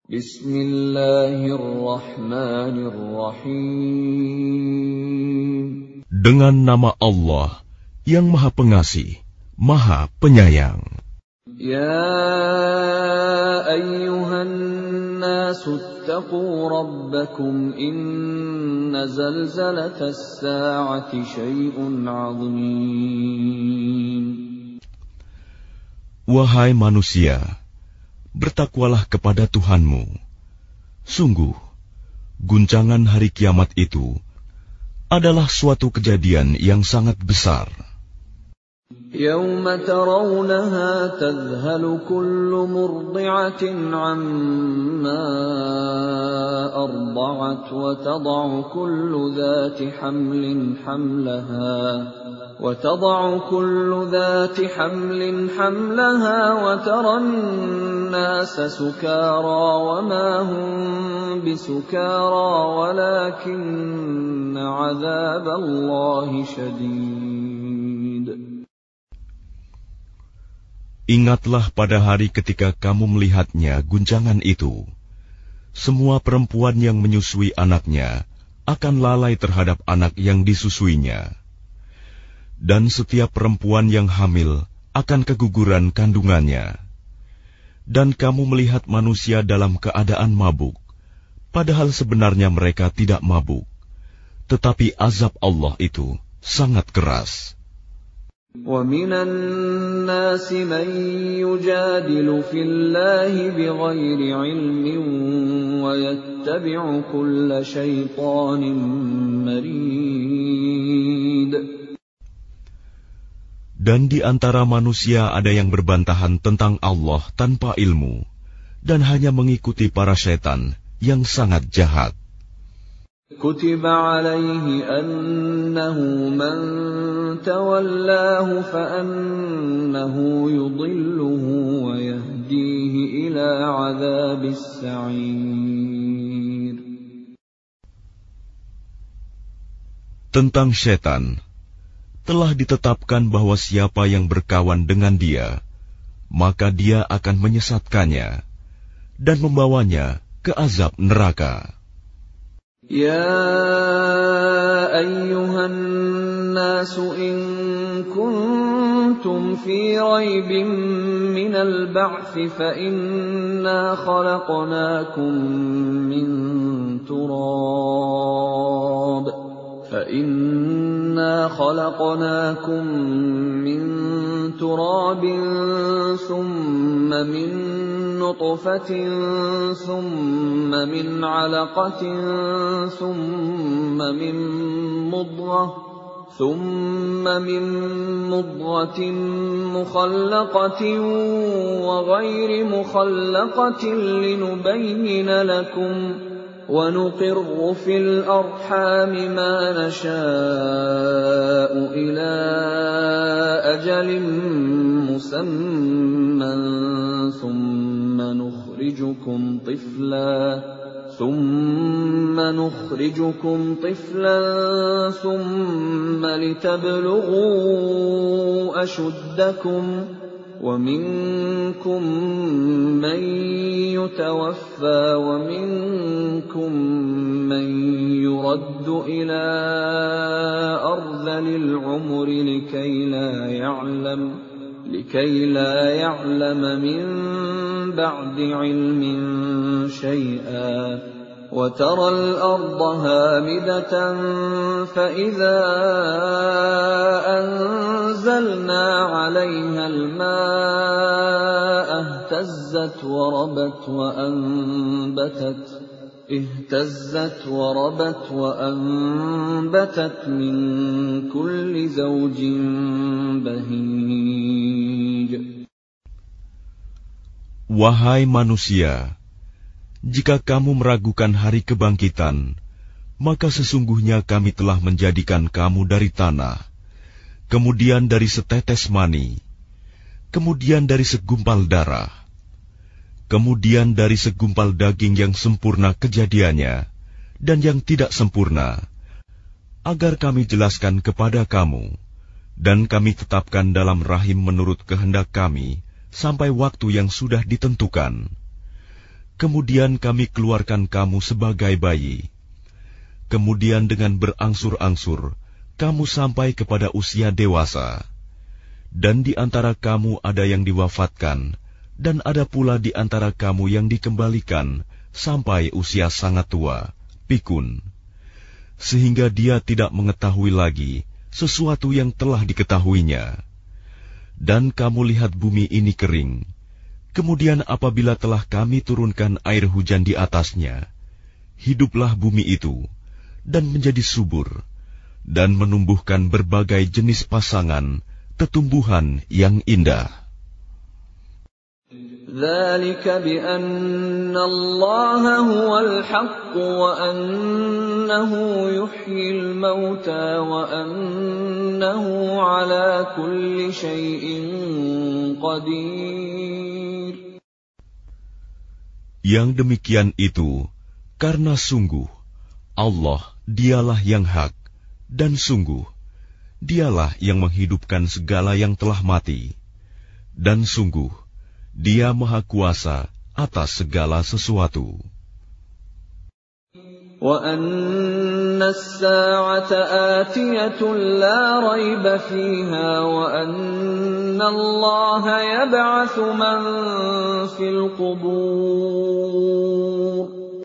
Bismillahirrahmanirrahim. Dengan nama Allah yang Maha Pengasih, Maha Penyayang. Ya ayyuhan nasu attaqu rabbakum inna zalzalatas sa'ati syai'un 'azim. Wahai manusia, bertakwalah kepada Tuhanmu. Sungguh, guncangan hari kiamat itu adalah suatu kejadian yang sangat besar. يَوْمَ تَرَوْنَهَا تَذْهَلُ كُلُّ مُرْضِعَةٍ عَمَّا أَرْضَعَتْ وَتَضَعُ كُلُّ ذَاتِ حَمْلٍ حَمْلَهَا وَتَرَى النَّاسَ سُكَارَى وَمَا هُمْ بِسُكَارَى وَلَكِنَّ عَذَابَ اللَّهِ شَدِيدٌ. Ingatlah pada hari ketika kamu melihatnya guncangan itu. Semua perempuan yang menyusui anaknya akan lalai terhadap anak yang disusuinya. Dan setiap perempuan yang hamil akan keguguran kandungannya. Dan kamu melihat manusia dalam keadaan mabuk, padahal sebenarnya mereka tidak mabuk. Tetapi azab Allah itu sangat keras. وَمِنَ النَّاسِ مَن يُجَادِلُ فِي اللَّهِ بِغَيْرِ عِلْمٍ وَيَتَّبِعُ كُلَّ شَيْطَانٍ مَرِيدٍ. Dan di antara manusia ada yang berbantahan tentang Allah tanpa ilmu, dan hanya mengikuti para syaitan yang sangat jahat. كُتِبَ عَلَيْهِ أَنَّهُ مَن تَوَلَّاهُ فَأَنَّهُ يُضِلُّهُ وَيَهْدِيهِ إِلَى عَذَابِ السَّعِيرِ. Tentang syaitan, telah ditetapkan bahwa siapa yang berkawan dengan dia, maka dia akan menyesatkannya dan membawanya ke azab neraka. يَا أَيُّهَا النَّاسُ إِن كُنتُمْ فِي رَيْبٍ مِّنَ الْبَعْثِ فَإِنَّا خَلَقْنَاكُم مِّن تُرَابٍ ثُمَّ مِن نُّطْفَةٍ ثُمَّ مِنْ عَلَقَةٍ ثُمَّ مِن مُّضْغَةٍ مُّخَلَّقَةٍ وَغَيْرِ مُخَلَّقَةٍ لِّنُبَيِّنَ لَكُمْ وَنُقِرُّ فِي الْأَرْحَامِ مَا نَشَاءُ إِلَىٰ أَجَلٍ مُّسَمًّى ثُمَّ نُخْرِجُكُمْ طِفْلًا ثُمَّ لِتَبْلُغُوا أَشُدَّكُمْ وَمِنكُم مَّن يُتَوَفَّىٰ وَمِنكُم مَّن يُرَدُّ إِلَىٰ أَرْذَلِ الْعُمُرِ لِكَيْ لَا يَعْلَمَ مِن بَعْدِ عِلْمٍ شَيْئًا وَتَرَى الْأَرْضَ هَامِدَةً فَإِذَا أَنزَلْنَا عَلَيْهَا الْمَاءَ اهْتَزَّتْ وَرَبَتْ وَأَنبَتَتْ مِن كُلِّ زَوْجٍ بَهِيجٍ. Wahai manusia, jika kamu meragukan hari kebangkitan, maka sesungguhnya kami telah menjadikan kamu dari tanah, kemudian dari setetes mani, kemudian dari segumpal darah, kemudian dari segumpal daging yang sempurna kejadiannya dan yang tidak sempurna, agar kami jelaskan kepada kamu, dan kami tetapkan dalam rahim menurut kehendak kami sampai waktu yang sudah ditentukan. kemudian kami keluarkan kamu sebagai bayi. Kemudian dengan berangsur-angsur, kamu sampai kepada usia dewasa. Dan di antara kamu ada yang diwafatkan, dan ada pula di antara kamu yang dikembalikan sampai usia sangat tua, pikun, sehingga dia tidak mengetahui lagi sesuatu yang telah diketahuinya. Dan kamu lihat bumi ini kering. Kemudian apabila telah kami turunkan air hujan di atasnya, hiduplah bumi itu, dan menjadi subur, dan menumbuhkan berbagai jenis pasangan, tetumbuhan yang indah. ذَلِكَ بِأَنَّ اللَّهَ هُوَ الْحَقُّ وَأَنَّهُ يُحْيِي الْمَوْتَى وَأَنَّهُ عَلَى كُلِّ شَيْءٍ قَدِيرٌ. Yang demikian itu karena sungguh Allah dialah yang hak, dan sungguh dialah yang menghidupkan segala yang telah mati, dan sungguh Dia Maha Kuasa atas segala sesuatu. وَأَنَّ السَّاعَةَ آتِيَةٌ لَا رَيْبَ فِيهَا وَأَنَّ اللَّهَ يَبْعَثُ مَن فِي الْقُبُورِ.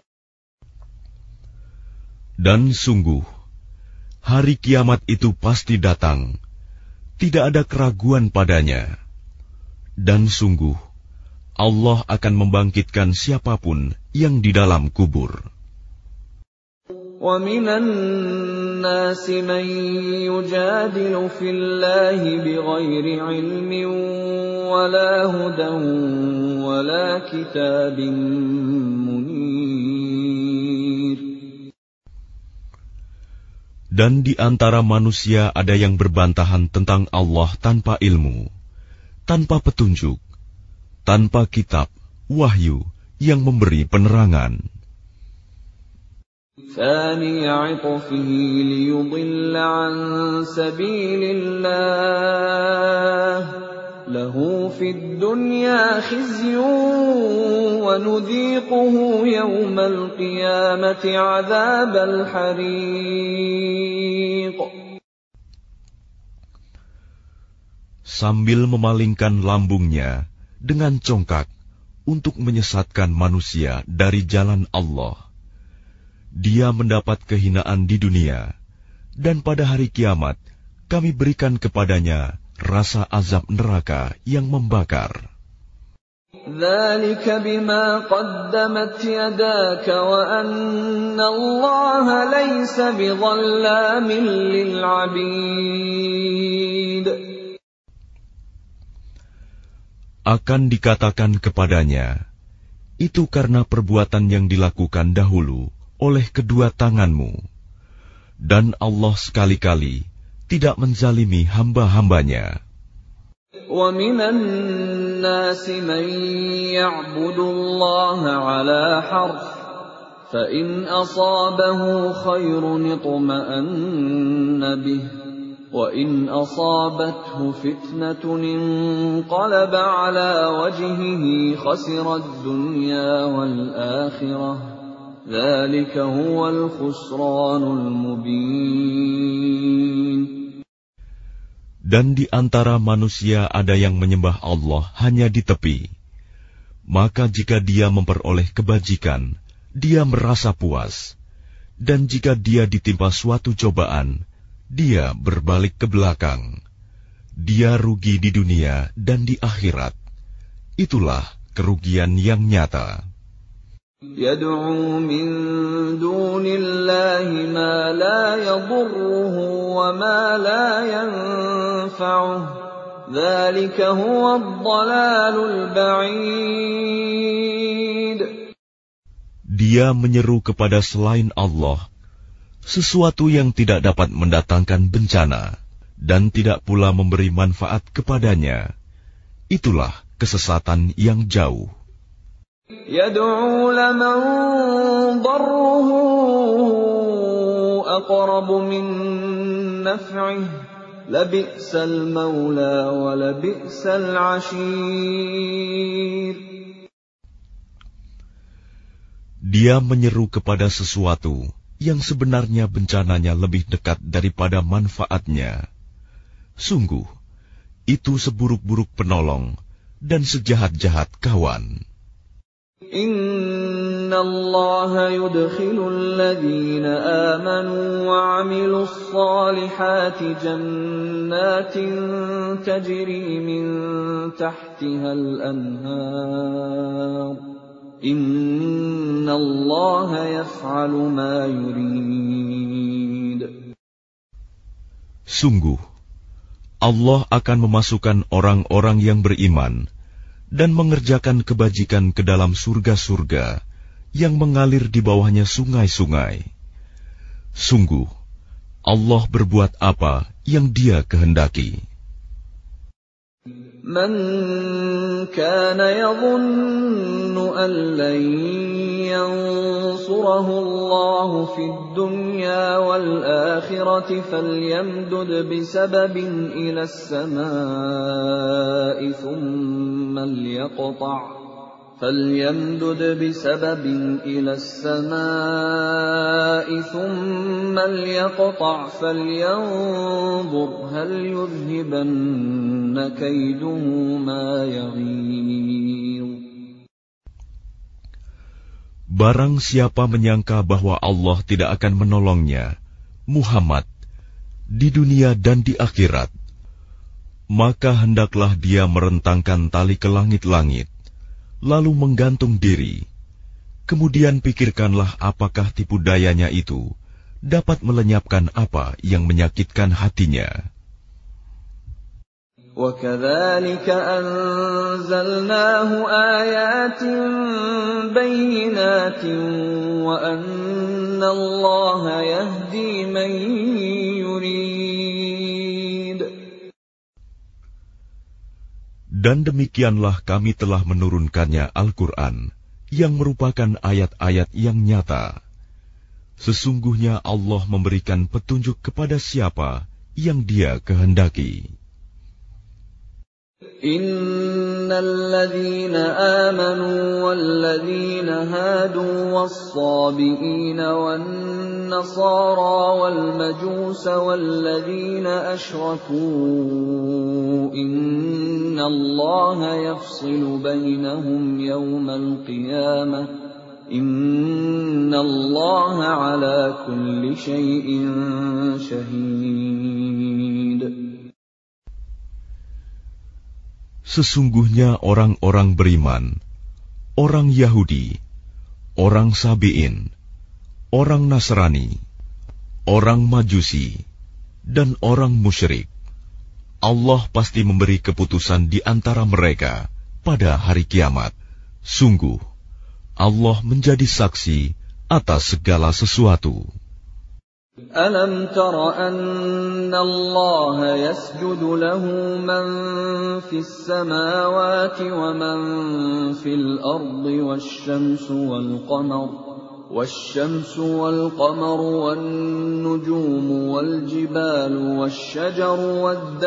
Dan sungguh hari kiamat itu pasti datang, tidak ada keraguan padanya. Dan sungguh Allah akan membangkitkan siapapun yang di dalam kubur. وَمِنَ النَّاسِ مَن يُجَادِلُ فِي اللَّهِ بِغَيْرِ عِلْمٍ وَلَا هُدًى وَلَا كِتَابٍ مُنِيرٍ. Dan di antara manusia ada yang berbantahan tentang Allah tanpa ilmu, tanpa petunjuk, tanpa kitab, wahyu yang memberi penerangan. ثَانِيَ عِطْفِهِ لِيُضِلَّ عَن سَبِيلِ اللَّهِ لَهُ فِي الدُّنْيَا خِزْيٌ وَنُذِيقُهُ يَوْمَ الْقِيَامَةِ عَذَابَ الْحَرِيقِ. Sambil memalingkan lambungnya dengan congkak untuk menyesatkan manusia dari jalan Allah, dia mendapat kehinaan di dunia, dan pada hari kiamat kami berikan kepadanya rasa azab neraka yang membakar. ذَلِكَ بِمَا قَدَّمَتْ يَدَاكَ وَأَنَّ اللَّهَ لَيْسَ بِظَلَّامٍ لِلْعَبِيدِ. Akan dikatakan kepadanya, itu karena perbuatan yang dilakukan dahulu oleh kedua tanganmu, dan Allah sekali-kali tidak menzalimi hamba-hambanya. وَمِنَ النَّاسِ مَن يَعْبُدُ اللَّهَ عَلَى حَرْفٍ فَإِنْ أَصَابَهُ خَيْرٌ اطْمَأَنَّ بِهِ وَإِنْ أَصَابَتْهُ فِتْنَةٌ انقَلَبَ عَلَى وَجْهِهِ خَسِرَ الدُّنْيَا وَالْآخِرَةَ ذَلِكَ هُوَ الْخُسْرَانُ الْمُبِينُ. Dan di antara manusia ada yang menyembah Allah hanya di tepi. Maka jika dia memperoleh kebajikan, dia merasa puas. Dan jika dia ditimpa suatu cobaan, dia berbalik ke belakang. Dia rugi di dunia dan di akhirat. Itulah kerugian yang nyata. يَدْعُو مِن دُونِ اللَّهِ مَا لَا يَضُرُّهُ وَمَا لَا يَنفَعُهُ ذَلِكَ هُوَ الضَّلَالُ الْبَعِيدُ. Dia menyeru kepada selain Allah sesuatu yang tidak dapat mendatangkan bencana dan tidak pula memberi manfaat kepadanya. Itulah kesesatan yang jauh. يَدْعُو لَمَن ضَرُّهُ أَقْرَبُ مِن نَّفْعِهِ لَبِئْسَ الْمَوْلَىٰ وَلَبِئْسَ الْعَشِيرُ. Dia menyeru kepada sesuatu yang sebenarnya bencananya lebih dekat daripada manfaatnya. Sungguh, itu seburuk-buruk penolong dan sejahat-jahat kawan. Inna Allah yudkhilul ladhina amanu wa 'amilus salihati jannatin tajri min tahtihal anhar. Inna Allah yaf'alu ma yurid. Sungguh, Allah akan memasukkan orang-orang yang beriman dan mengerjakan kebajikan ke dalam surga-surga yang mengalir di bawahnya sungai-sungai. Sungguh, Allah berbuat apa yang Dia kehendaki. Man kana yadhunnu an lan yansurahu Allah fid dunya wal akhirati falyamdud bisababin ila as-samaa'i thumma liyaqta' فليمدد بسبب إلى السماء ثم ليقطع فلينظر هل يذهبن كيده ما يغيظ. Barang siapa menyangka bahwa Allah tidak akan menolongnya, Muhammad, di dunia dan di akhirat, maka hendaklah dia merentangkan tali ke langit-langit, lalu menggantung diri. Kemudian pikirkanlah apakah tipu dayanya itu dapat melenyapkan apa yang menyakitkan hatinya. وَكَذَلِكَ أَنزَلْنَاهُ آيَاتٍ بَيِّنَاتٍ وَأَنَّ اللَّهَ يَهْدِي مَن يُرِيدُ. Dan demikianlah kami telah menurunkannya Al-Quran, yang merupakan ayat-ayat yang nyata. Sesungguhnya Allah memberikan petunjuk kepada siapa yang Dia kehendaki. Innal ladzina amanu wal ladzina hadu was-sabiina wan nasara wal majusa wal ladzina asyraku innallaha yafsilu bainahum yawmal qiyamah innallaha ala kulli syai'in syahid. Sesungguhnya orang-orang beriman, orang Yahudi, orang Sabi'in, orang Nasrani, orang Majusi, dan orang musyrik, Allah pasti memberi keputusan di antara mereka pada hari kiamat. Sungguh, Allah menjadi saksi atas segala sesuatu. Alam tara anna Allah yasjudu lahu man fis samawati wa man fil ardi wasyamsu wal qamaru wan nujumu wal jibalu wasyajaru wad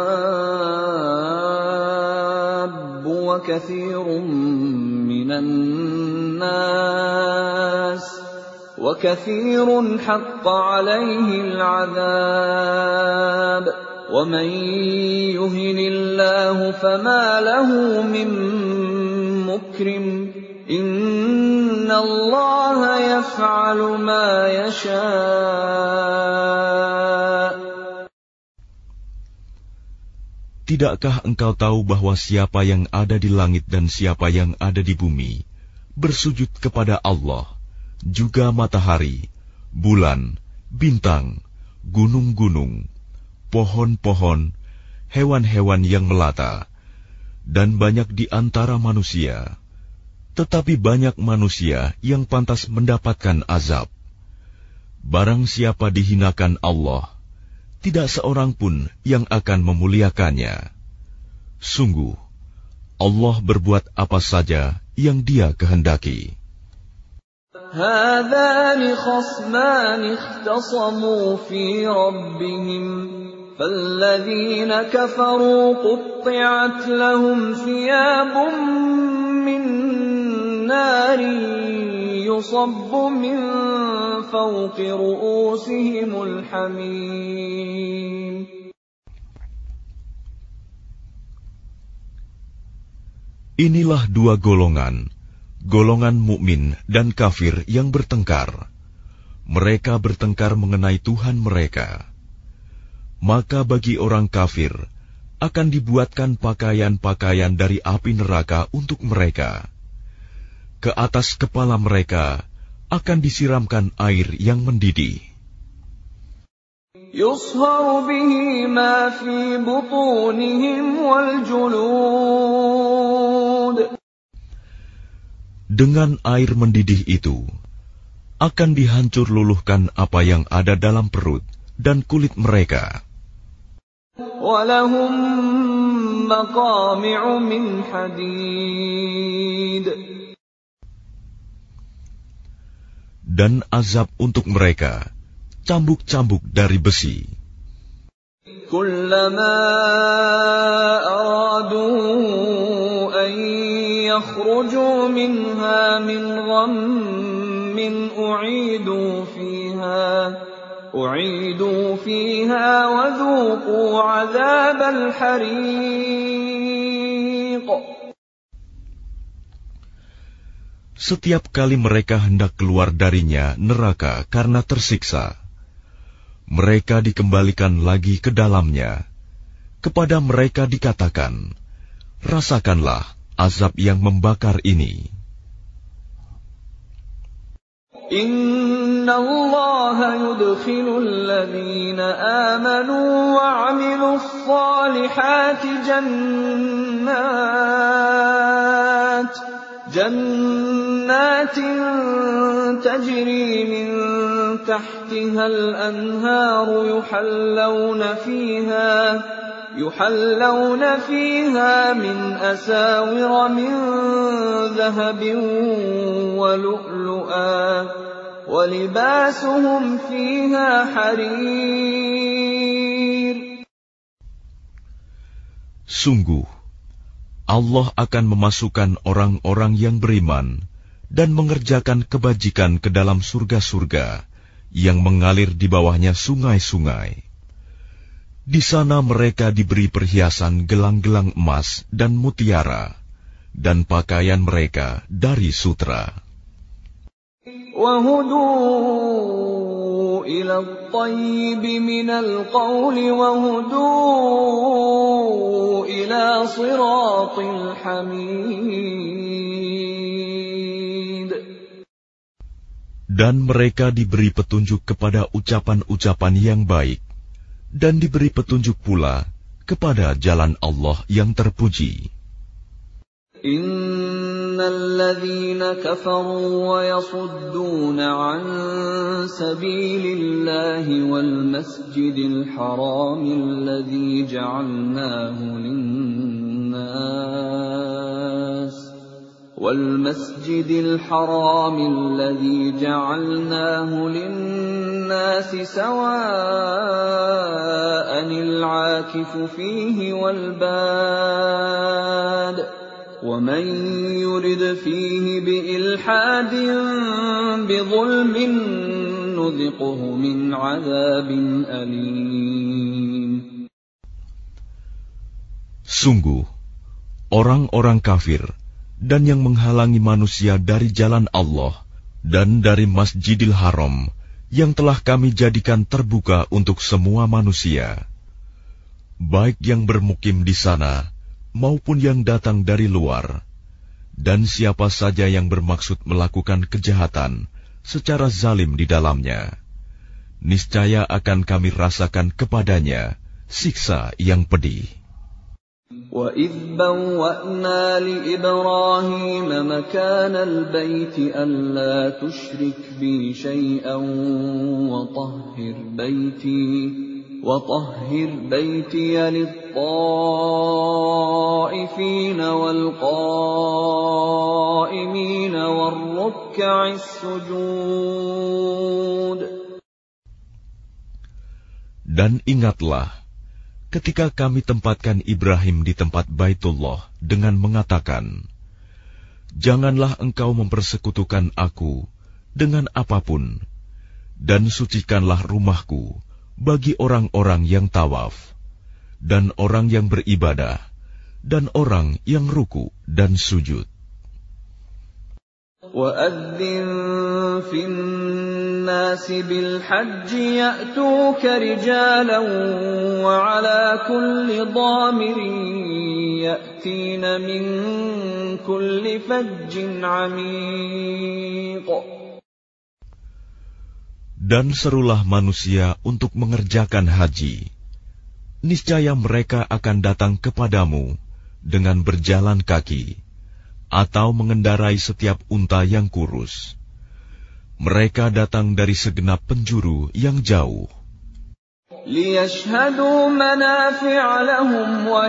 dawabbu wa katsirun minan nas وَكَثِيرٌ حَقَّ عَلَيْهِ الْعَذَابُ وَمَن يُهِنِ اللَّهُ فَمَا لَهُ مِن مُّكْرِمٍ إِنَّ اللَّهَ يَفْعَلُ مَا يَشَاءُ. Tidakkah engkau tahu bahwa siapa yang ada di langit dan siapa yang ada di bumi bersujud kepada Allah, juga matahari, bulan, bintang, gunung-gunung, pohon-pohon, hewan-hewan yang melata, dan banyak di antara manusia. Tetapi banyak manusia yang pantas mendapatkan azab. Barang siapa dihinakan Allah, tidak seorang pun yang akan memuliakannya. Sungguh, Allah berbuat apa saja yang Dia kehendaki. هذان خصمان اختصموا في ربهم فالذين كفروا قطعت لهم ثياب من نار يُصَبُّ مِنْ فَوْقِ رُؤُوسِهِمُ الْحَمِيمُ. Inilah dua golongan, golongan mukmin dan kafir yang bertengkar. Mereka bertengkar mengenai Tuhan mereka. Maka bagi orang kafir akan dibuatkan pakaian-pakaian dari api neraka untuk mereka. Ke atas kepala mereka akan disiramkan air yang mendidih. يُصْهَرُ بِهِ مَا فِي بُطُونِهِمْ وَالْجُلُودُ. Dengan air mendidih itu akan dihancur luluhkan apa yang ada dalam perut dan kulit mereka. وَلَهُم مَّقَامِعُ مِنْ حَدِيدٍ. Dan azab untuk mereka cambuk-cambuk dari besi. كُلَّمَا أَرَادُوا أَن يَخْرُجُوا مِنْهَا مِنْ غَمٍّ أُعِيدُوا فِيهَا وَذُوقُوا عَذَابَ الْحَرِيقِ. Setiap kali mereka hendak keluar darinya neraka karena tersiksa, mereka dikembalikan lagi ke dalamnya. Kepada mereka dikatakan, rasakanlah azab yang membakar ini. Inna Allah yudkhilul ladhina amanu wa 'amilus salihati jannatin tajri min tahtiha al-anharu yuhallawna fiha min asawira min dhahabin wa lu'lu'a wa libasuhum fiha harir. Sungguh Allah akan memasukkan orang-orang yang beriman dan mengerjakan kebajikan ke dalam surga-surga yang mengalir di bawahnya sungai-sungai. Di sana mereka diberi perhiasan gelang-gelang emas dan mutiara, dan pakaian mereka dari sutra. وَهُدُوا إِلَى الطَّيِّبِ مِنَ الْقَوْلِ وَهُدُوا إِلَى صِرَاطِ الْحَمِيدِ. Dan mereka diberi petunjuk kepada ucapan-ucapan yang baik, dan diberi petunjuk pula kepada jalan Allah yang terpuji. Innal ladzina kafaru wa yasudduna 'an sabilillahi wal masjidil haramil ladzi ja'alnahu lin-nas والمسجد الحرام الذي جعلناه للناس سواء العاكف فيه والباد ومن يرد فيه بإلحاد بظلم نذقه من عذاب أليم. Sungguh, orang-orang kafir dan yang menghalangi manusia dari jalan Allah dan dari Masjidil Haram yang telah kami jadikan terbuka untuk semua manusia, baik yang bermukim di sana maupun yang datang dari luar, dan siapa saja yang bermaksud melakukan kejahatan secara zalim di dalamnya, niscaya akan kami rasakan kepadanya siksa yang pedih. وَإِذْ بَوَّأْنَا لِإِبْرَاهِيمَ مَكَانَ الْبَيْتِ أَلَّا تُشْرِكْ بِي شَيْئًا وَطَهِّرْ بَيْتِيَ لِلطَّائِفِينَ وَالْقَائِمِينَ وَالرُّكَّعِ السُّجُودِ. Dan ingatlah ketika kami tempatkan Ibrahim di tempat Baitullah dengan mengatakan, janganlah engkau mempersekutukan aku dengan apapun, dan sucikanlah rumahku bagi orang-orang yang tawaf, dan orang yang beribadah, dan orang yang ruku dan sujud. وَأَذِّن فِي النَّاسِ بِالْحَجِّ يَأْتُوكَ رِجَالًا وَعَلَى كُلِّ ضَامِرٍ يَأْتِينَ مِنْ كُلِّ فَجٍّ عَمِيقٍ. Dan serulah manusia untuk mengerjakan haji. Niscaya mereka akan datang kepadamu dengan berjalan kaki, atau mengendarai setiap unta yang kurus. Mereka datang dari segenap penjuru yang jauh. لِيَشْهَدُوا مَنَافِعَ لَهُمْ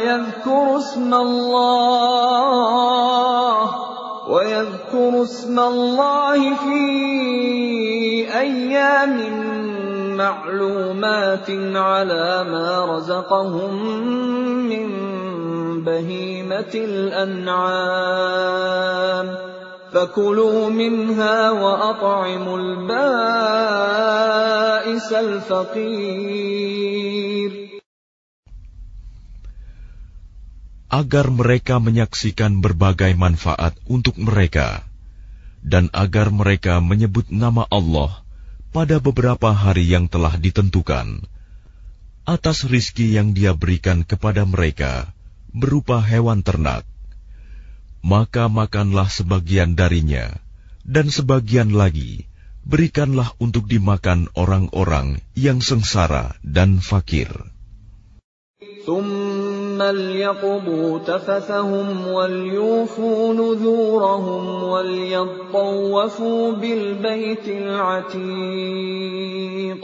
وَيَذْكُرُوا اسْمَ اللَّهِ فِي أَيَّامٍ مَّعْلُومَاتٍ عَلَى مَا رَزَقَهُم مِّن بَهِيمَةِ الْأَنْعَامِ فَكُلُوا مِنْهَا وَأَطْعِمُوا الْبَائِسَ الْفَقِيرَ. Agar mereka menyaksikan berbagai manfaat untuk mereka, dan agar mereka menyebut nama Allah pada beberapa hari yang telah ditentukan, atas rizki yang Dia berikan kepada mereka berupa hewan ternak. Maka makanlah sebagian darinya, dan sebagian lagi berikanlah untuk dimakan orang-orang yang sengsara dan fakir. ثُمَّ لْيَقْضُوا تَفَثَهُمْ وَلْيُوفُوا نُذُورَهُمْ وَلْيَطَّوَّفُوا بِالْبَيْتِ الْعَتِيقِ.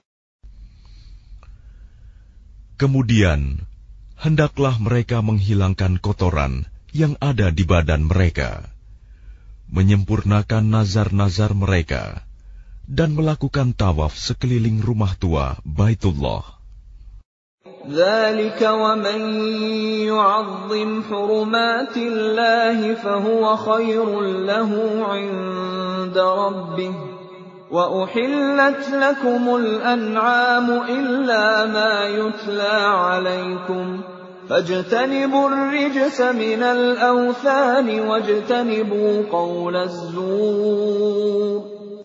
Kemudian, hendaklah mereka menghilangkan kotoran yang ada di badan mereka, menyempurnakan nazar-nazar mereka, dan melakukan tawaf sekeliling rumah tua Baitullah. ذَلِكَ وَمَن يُعَظِّمْ حُرُمَاتِ اللَّهِ فَهُوَ خَيْرٌ لَّهُ عِندَ رَبِّهِ وَأُحِلَّتْ لَكُمُ الْأَنْعَامُ إِلَّا مَا يُتْلَىٰ عَلَيْكُمْ فَاجْتَنِبُوا الرِّجْسَ مِنَ الْأَوْثَانِ وَاجْتَنِبُوا قَوْلَ الزُّورِ.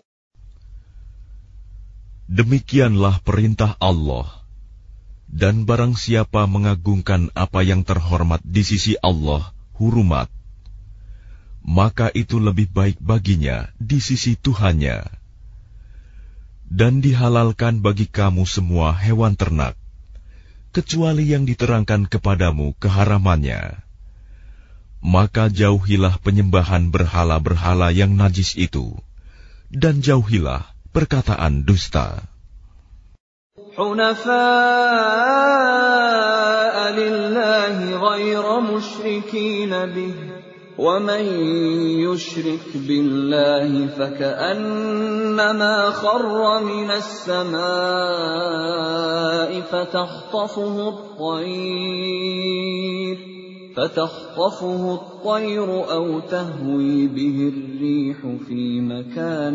Demikianlah perintah Allah. Dan barang siapa mengagungkan apa yang terhormat di sisi Allah, hurumat, maka itu lebih baik baginya di sisi Tuhannya. Dan dihalalkan bagi kamu semua hewan ternak, kecuali yang diterangkan kepadamu keharamannya. Maka jauhilah penyembahan berhala-berhala yang najis itu, dan jauhilah perkataan dusta. حُنَفَاءَ لِلَّهِ غَيْرَ مُشْرِكِينَ بِهِ وَمَن يُشْرِكْ بِاللَّهِ فَكَأَنَّمَا خَرَّ مِنَ السَّمَاءِ فَتَخْطَفُهُ الطَّيْرُ أَوْ تَهْوِي بِهِ الرِّيحُ فِي مَكَانٍ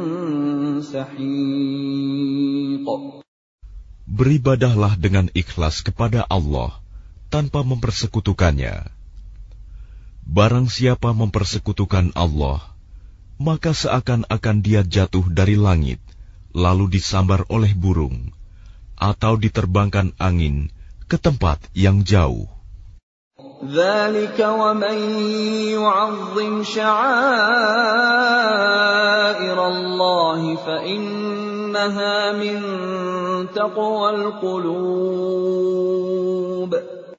سَحِيقٍ. Beribadahlah dengan ikhlas kepada Allah tanpa mempersekutukannya. Barang siapa mempersekutukan Allah, maka seakan-akan dia jatuh dari langit, lalu disambar oleh burung, atau diterbangkan angin ke tempat yang jauh. ذَلِكَ وَمَن يُعَظِّمْ شَعَائِرَ اللَّهِ فَإِنَّهَا مِن تَقْوَى الْقُلُوبِ.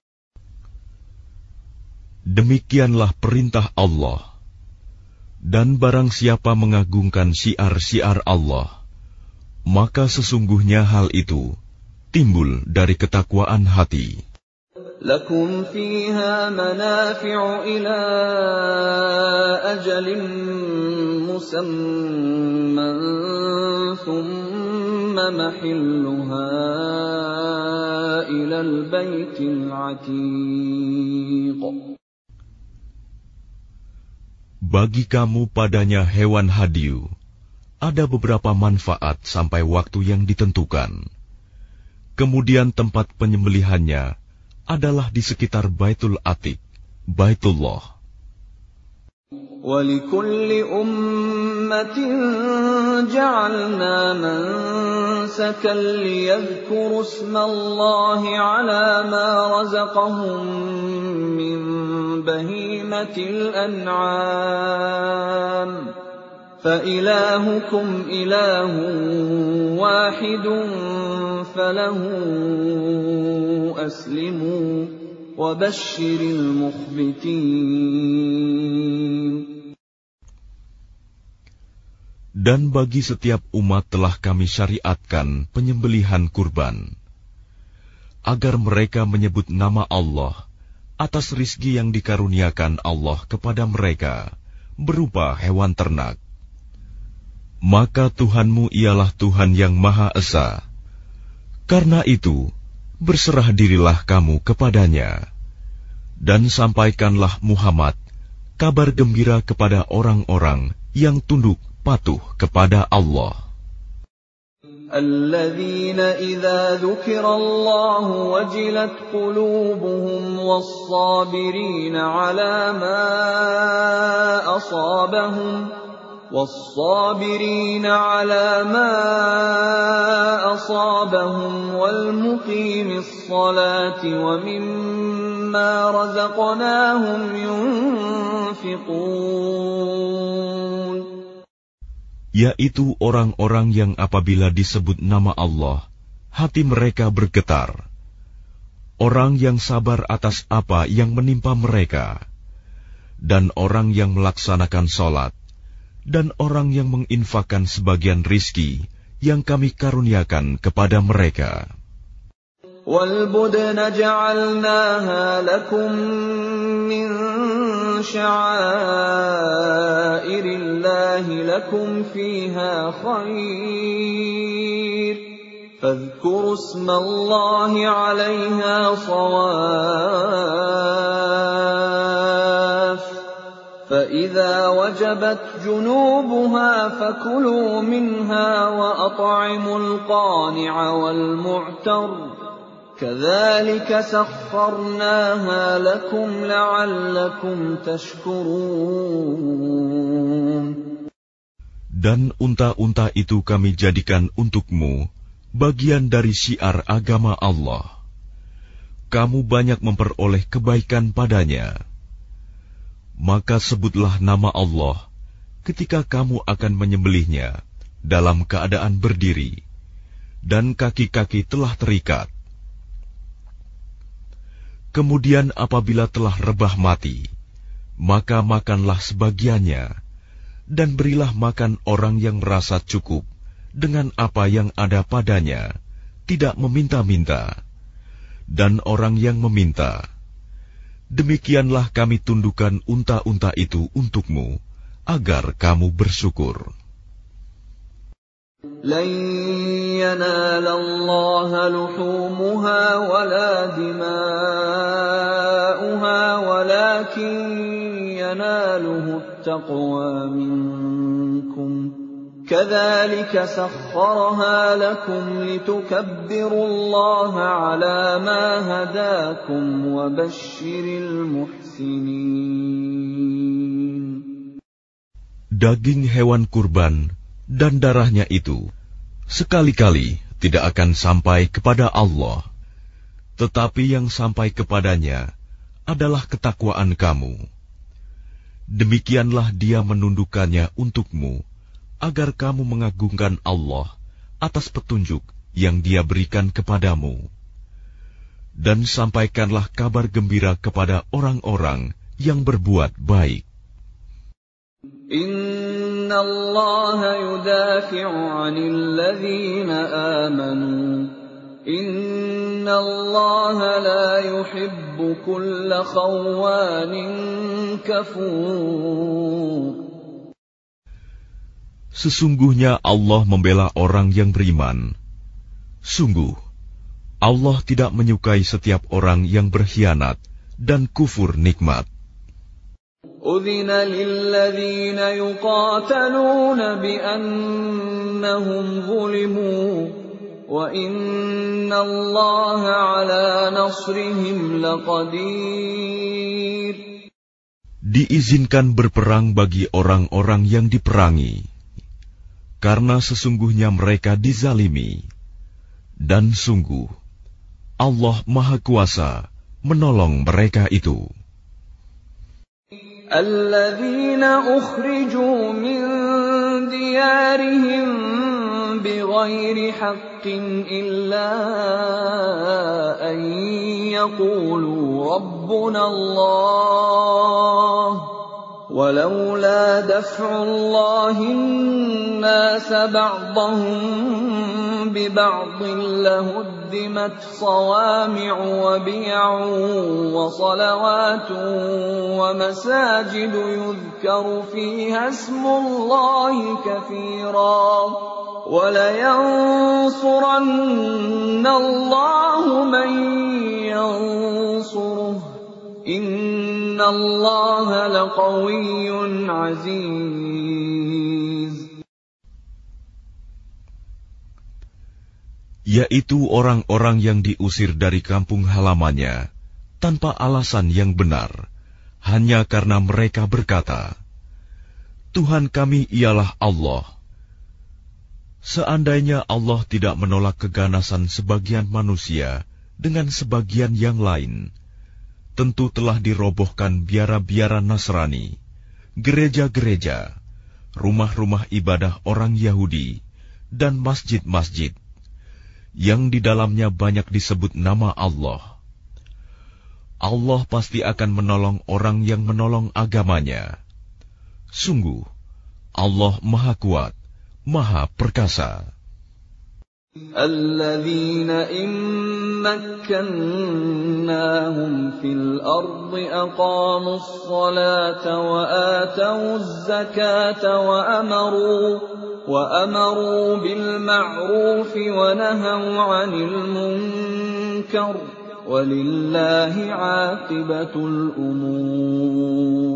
Demikianlah perintah Allah. Dan barang siapa mengagungkan syiar-syiar Allah, maka sesungguhnya hal itu timbul dari ketakwaan hati. لَكُمْ فِيهَا مَنَافِعُ إِلَىٰ أَجَلٍ مُّسَمًّى ثُمَّ مَحِلُّهَا إِلَى الْبَيْتِ الْعَتِيقِ. Bagi kamu padanya hewan hadiu ada beberapa manfaat sampai waktu yang ditentukan. Kemudian tempat penyembelihannya adalah di sekitar Baitul Atiq, Baitullah. وَلِكُلِّ أُمَّةٍ جَعَلْنَا مَنسَكًا لِيَذْكُرُوا اسْمَ اللَّهِ عَلَى مَا رَزَقَهُم مِّن بَهِيمَةِ الْأَنْعَامِ فَإِلَٰهُكُمْ إِلَٰهٌ وَاحِدٌ فَلَهُ أَسْلِمُوا وَبَشِّرِ الْمُخْبِتِينَ. Dan bagi setiap umat telah kami syariatkan penyembelihan kurban, agar mereka menyebut nama Allah atas rizki yang dikaruniakan Allah kepada mereka berupa hewan ternak. Maka Tuhanmu ialah Tuhan yang Maha Esa. Karena itu, berserah dirilah kamu kepadanya. Dan sampaikanlah Muhammad kabar gembira kepada orang-orang yang tunduk patuh kepada Allah. Alladzina idza dzukirallahu wajilat qulubuhum was-sabirina 'ala ma asabahum والصابرين على ما أصابهم والمقيم الصلاة ومما رزقناهم ينفقون. Yaitu orang-orang yang apabila disebut nama Allah, hati mereka bergetar. Orang yang sabar atas apa yang menimpa mereka, dan orang yang melaksanakan sholat, dan orang yang menginfakkan sebagian rizki yang kami karuniakan kepada mereka. وَالْبُدْنَ جَعَلْنَاهَا لَكُم مِّن شَعَائِرِ اللَّهِ لَكُمْ فِيهَا خَيْرٌ فَاذْكُرُوا اسْمَ اللَّهِ عَلَيْهَا صَوَافَّ فَإِذَا وَجَبَتْ جُنُوبُهَا فَكُلُوا مِنْهَا وَأَطْعِمُوا الْقَانِعَ وَالْمُعْتَرَّ كَذَلِكَ سَخَّرْنَاهَا لَكُمْ لَعَلَّكُمْ تَشْكُرُونَ. Dan unta-unta itu kami jadikan untukmu bagian dari syiar agama Allah. Kamu banyak memperoleh kebaikan padanya. Maka sebutlah nama Allah ketika kamu akan menyembelihnya dalam keadaan berdiri, dan kaki-kaki telah terikat. Kemudian apabila telah rebah mati, maka makanlah sebagiannya, dan berilah makan orang yang merasa cukup dengan apa yang ada padanya, tidak meminta-minta, dan orang yang meminta. Demikianlah kami tundukkan unta-unta itu untukmu, agar kamu bersyukur. لَن يَنَالَ اللَّهَ لُحُومُهَا وَلَا دِمَاؤُهَا وَلَكِن يَنَالُهُ التَّقْوَى مِنكُمْ كَذَلِكَ سَخَّرَهَا لَكُمْ لِتُكَبِّرُوا اللَّهَ عَلَى مَا هَدَاكُمْ وَبَشِّرِ الْمُحْسِنِينَ. Daging hewan kurban dan darahnya itu sekali-kali tidak akan sampai kepada Allah, tetapi yang sampai kepadanya adalah ketakwaan kamu. Demikianlah Dia menundukkannya untukmu, agar kamu mengagungkan Allah atas petunjuk yang Dia berikan kepadamu. Dan sampaikanlah kabar gembira kepada orang-orang yang berbuat baik. Inna Allah yudafi'u 'anil ladzina amanu. Inna Allah la yuhibbu kulla khawanin kafur. Sesungguhnya Allah membela orang yang beriman. Sungguh, Allah tidak menyukai setiap orang yang berkhianat dan kufur nikmat. أذن للذين يقاتلون بأنهم ظلموا وإن الله على نصرهم لقدير. Diizinkan berperang bagi orang-orang yang diperangi, karena sesungguhnya mereka dizalimi, dan sungguh Allah Maha Kuasa menolong mereka itu. الذين أخرجوا من ديارهم بغير حق إلا أن يقولوا ربنا الله ولولا دفع الله الناس بعضهم ببعض لهدمت صوامع وبيع وصلوات ومساجد يذكر فيها اسم الله كثيرا ولينصرن الله من ينصره إن الله لقوي عزيز. Yaitu orang-orang yang diusir dari kampung halamannya tanpa alasan yang benar, hanya karena mereka berkata, Tuhan kami ialah Allah. Seandainya Allah tidak menolak keganasan sebagian manusia dengan sebagian yang lain, tentu telah dirobohkan biara-biara Nasrani, gereja-gereja, rumah-rumah ibadah orang Yahudi, dan masjid-masjid yang di dalamnya banyak disebut nama Allah. Allah pasti akan menolong orang yang menolong agamanya. Sungguh, Allah Maha Kuat, Maha Perkasa. الذين إن مكناهم في الأرض أقاموا الصلاة وآتوا الزكاة وأمروا بالمعروف ونهوا عن المنكر ولله عاقبة الأمور.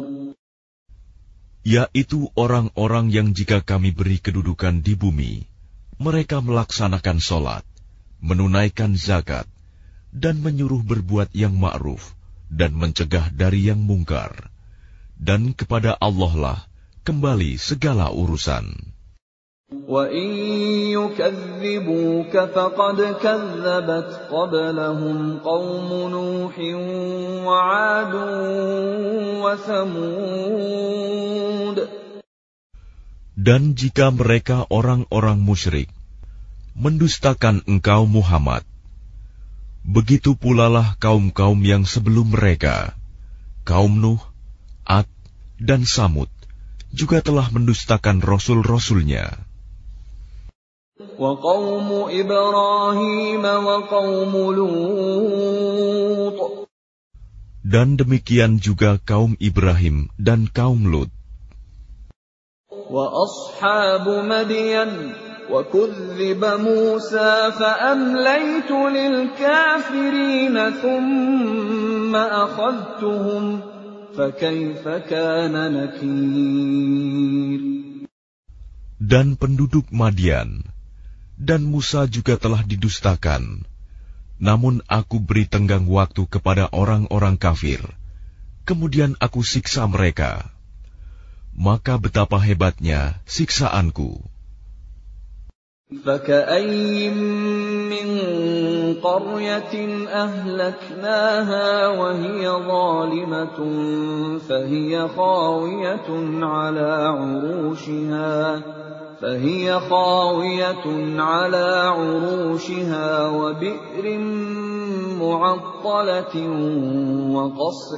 Yaitu orang-orang yang jika kami beri kedudukan di bumi, mereka melaksanakan sholat, menunaikan zakat, dan menyuruh berbuat yang ma'ruf, dan mencegah dari yang mungkar. Dan kepada Allah lah kembali segala urusan. وَإِن يُكَذِّبُوكَ فَقَدْ كَذَّبَتْ قَبْلَهُمْ قَوْمُ نُوحٍ وَعَادٌ وَثَمُودُ. Dan jika mereka orang-orang musyrik mendustakan engkau Muhammad, begitu pula lah kaum-kaum yang sebelum mereka, kaum Nuh, Ad, dan Samud, juga telah mendustakan rasul-rasulnya. وَقَوْمُ إِبْرَاهِيمَ وَقَوْمُ لُوطٍ. Dan demikian juga kaum Ibrahim dan kaum Lut. وَأَصْحَابُ مَدْيَنَ وَكُذِّبَ مُوسَى فَأَمْلَيْتُ لِلْكَافِرِينَ ثُمَّ أَخَذْتُهُمْ فَكَيْفَ كَانَ نَكِيرِ. Dan penduduk Madian dan Musa juga telah didustakan, namun aku beri tenggang waktu kepada orang-orang kafir, kemudian aku siksa mereka. Maka betapa hebatnya siksaanku. فَكَأَيِّن مِّن قَرْيَةٍ أَهْلَكْنَاهَا وَهِيَ ظَالِمَةٌ فهي خاوية على عروشها وبئر معطلة وقصر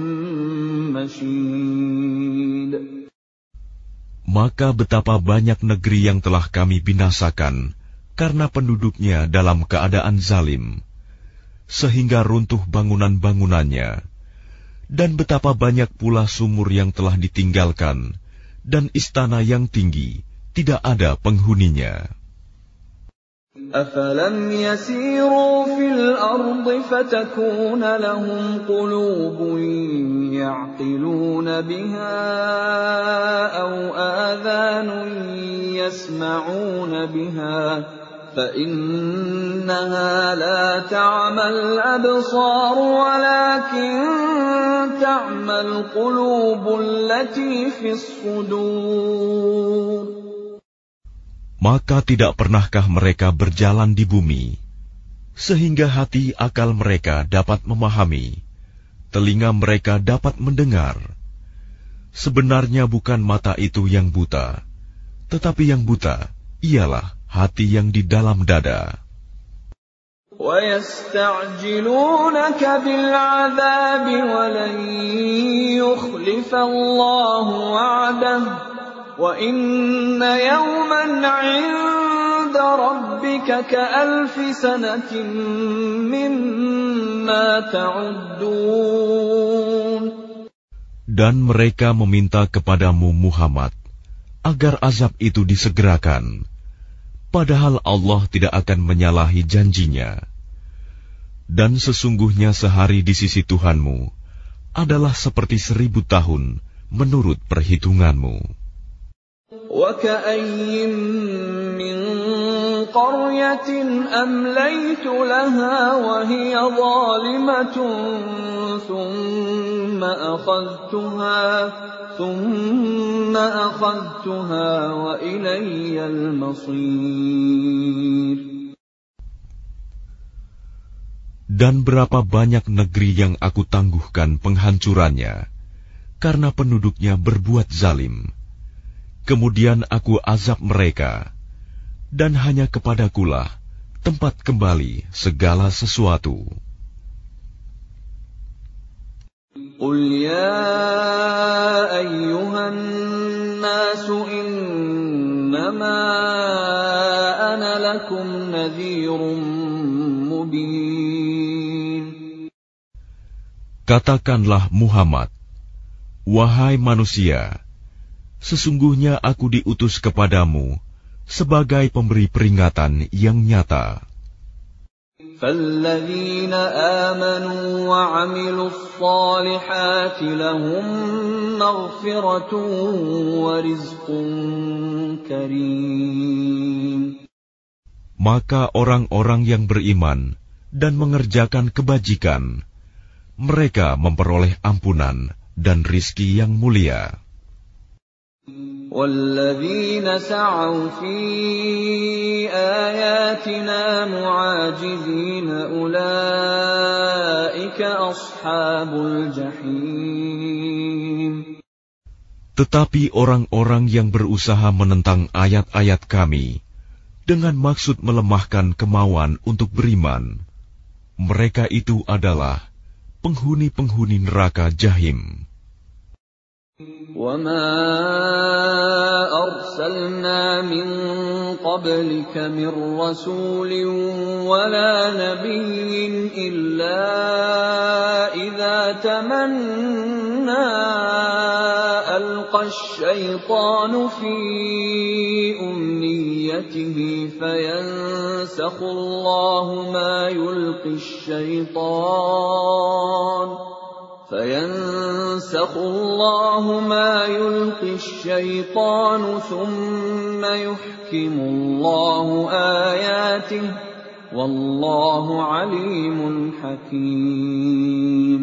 مشيد. Maka betapa banyak negeri yang telah kami binasakan karena penduduknya dalam keadaan zalim, sehingga runtuh bangunan-bangunannya, dan betapa banyak pula sumur yang telah ditinggalkan, dan istana yang tinggi tidak ada penghuninya. أفلم يسيروا في الأرض فتكون لهم قلوب يعقلون بها أو آذان يسمعون بها فإنها لا تعمى الأبصار ولكن تعمى القلوب التي في الصدور. Maka tidak pernahkah mereka berjalan di bumi, sehingga hati akal mereka dapat memahami, telinga mereka dapat mendengar. Sebenarnya bukan mata itu yang buta, tetapi yang buta ialah hati yang di dalam dada. وَيَسْتَعْجِلُونَكَ بِالْعَذَابِ وَلَنْ يُخْلِفَ اللَّهُ وَعْدَهُ وَإِنَّ يَوْمًا عِندَ رَبِّكَ كَأَلْفِ سَنَةٍ مِّمَّا تَعُدُّونَ. Dan mereka meminta kepadamu Muhammad agar azab itu disegerakan, padahal Allah tidak akan menyalahi janjinya. Dan sesungguhnya sehari di sisi Tuhanmu adalah seperti 1000 tahun menurut perhitunganmu. وَكَأَيِّن مِّن قَرْيَةٍ أَمْلَيْتُ لَهَا وَهِيَ ظَالِمَةٌ ثُمَّ أَخَذْتُهَا وَإِلَيَّ الْمَصِيرُ. Dan berapa banyak negeri yang aku tangguhkan penghancurannya, karena penduduknya berbuat zalim. Kemudian aku azab mereka, dan hanya kepadakulah tempat kembali segala sesuatu. قُلْ يَا أَيُّهَا النَّاسُ إِنَّمَا أَنَا لَكُمْ نَذِيرٌ مُبِينٌ. Katakanlah Muhammad, wahai manusia, sesungguhnya aku diutus kepadamu sebagai pemberi peringatan yang nyata. فَالَّذِينَ آمَنُوا وَعَمِلُوا الصَّالِحَاتِ لَهُم مَّغْفِرَةٌ وَرِزْقٌ كَرِيمٌ. Maka orang-orang yang beriman dan mengerjakan kebajikan, mereka memperoleh ampunan dan rizki yang mulia. وَالَّذِينَ سَعَوْا فِي آيَاتِنَا مُعَاجِزِينَ أُولَٰئِكَ أَصْحَابُ الْجَحِيمِ. Tetapi orang-orang yang berusaha menentang ayat-ayat kami dengan maksud melemahkan kemauan untuk beriman, mereka itu adalah penghuni-penghuni neraka Jahim. وَمَا أَرْسَلْنَا مِن قَبْلِكَ مِن رَّسُولٍ وَلَا نَبِيٍّ إِلَّا إِذَا تَمَنَّىٰ أَلْقَى الشَّيْطَانُ فِي أُمْنِيَّتِهِ فَيَنسَخُ اللَّهُ مَا يُلْقِي الشَّيْطَانُ ثُمَّ يُحْكِمُ اللَّهُ آيَاتِهِ وَاللَّهُ عَلِيمٌ حَكِيمٌ.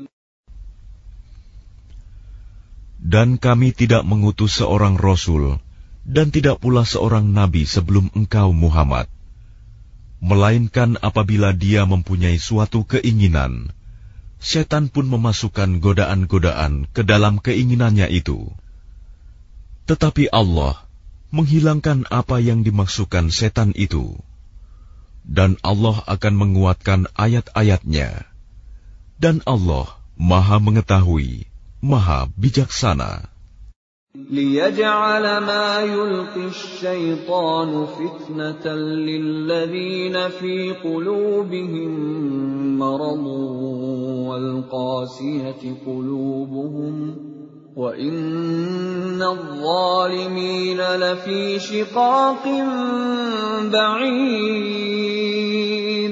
Dan kami tidak mengutus seorang Rasul dan tidak pula seorang Nabi sebelum engkau Muhammad, melainkan apabila dia mempunyai suatu keinginan, setan pun memasukkan godaan-godaan ke dalam keinginannya itu. Tetapi Allah menghilangkan apa yang dimaksudkan setan itu, dan Allah akan menguatkan ayat-ayatnya. Dan Allah Maha Mengetahui, Maha Bijaksana. لِيَجْعَلَ مَا يُلْقِي الشَّيْطَانُ فِتْنَةً لِّلَّذِينَ فِي قُلُوبِهِم مَّرَضٌ وَالْقَاسِيَةِ قُلُوبُهُمْ وَإِنَّ الظَّالِمِينَ لَفِي شِقَاقٍ بَعِيدٍ.